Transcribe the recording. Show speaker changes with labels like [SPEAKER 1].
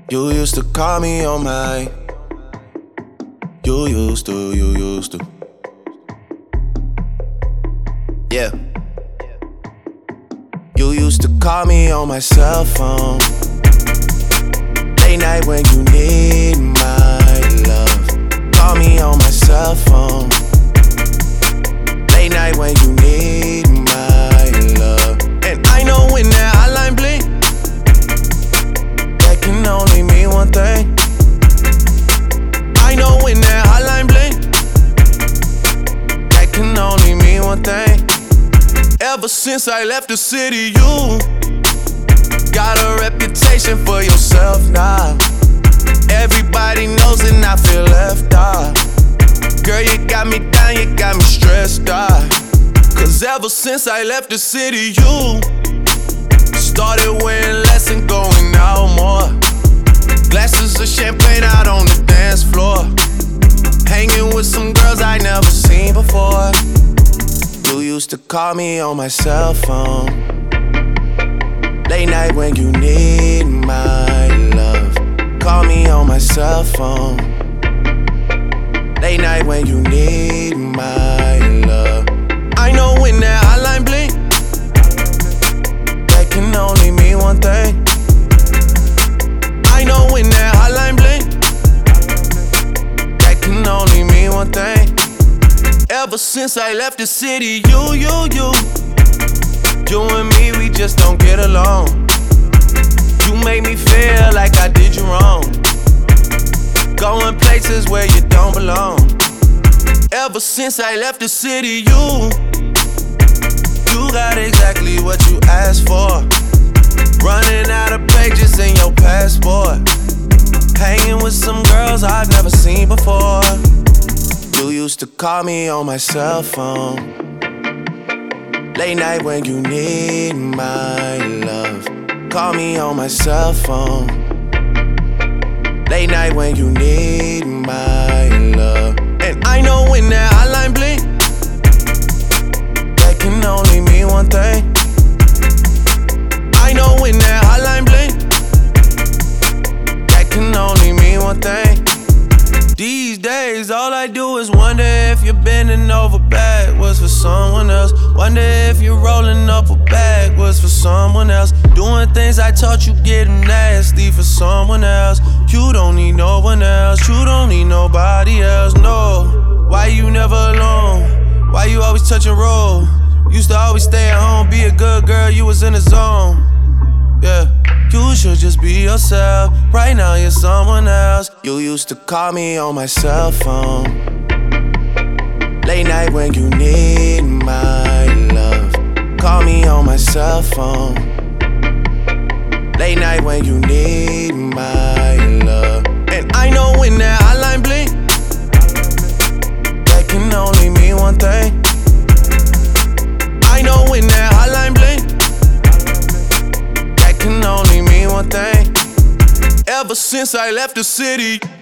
[SPEAKER 1] You used to call me on my. You used to. Yeah. You used to call me on my cell phone. Late night when you need my love. Call me on my cell phone. Late night when you need my love. And I know when that hotline blink, that can only mean one thing. I know when that hotline blink, that can only mean one thing. Ever since I left the city, you got a reputation for yourself now. Everybody knows and I feel left out. Girl, you got me down, you got me stressed out. Cause ever since I left the city, you started wearing less and going out more. Glasses of champagne out on the dance floor. Hanging with some girls I never seen before. You used to call me on my cell phone. Late night when you need my love. Call me on my cell phone. Late night when you need my love. I know when that hotline blink, that can only mean one thing. I know when that hotline blink, that can only mean one thing. Ever since I left the city, you and me, we just don't get along. You make me feel like I did you wrong. Going places where you don't belong. Ever since I left the city, you got exactly what you asked for. Running out of pages in your passport. Hanging with some girls I've never seen before. You used to call me on my cell phone. Late night when you need my love. Call me on my cell phone. Late night when you need my love. And I know when that hotline blink, that can only mean one thing. I know when that hotline blink, that can only mean one thing. These days, all I do is wonder if you're bending over backwards for someone else. Wonder if you're rolling up or backwards for someone else. Doing things I taught you getting nasty for someone else. You don't need no one else. You don't need nobody else, no. Why you never alone? Why you always touch and roll? Used to always stay at home, be a good girl, you was in the zone. Yeah. You should just be yourself. Right now you're someone else. You used to call me on my cell phone. Late night when you need my love. Call me on my cell phone. Late night when you need my love. And I know when that hotline blink, that can only mean one thing. I know when that hotline blink, can only mean one thing. Ever since I left the city,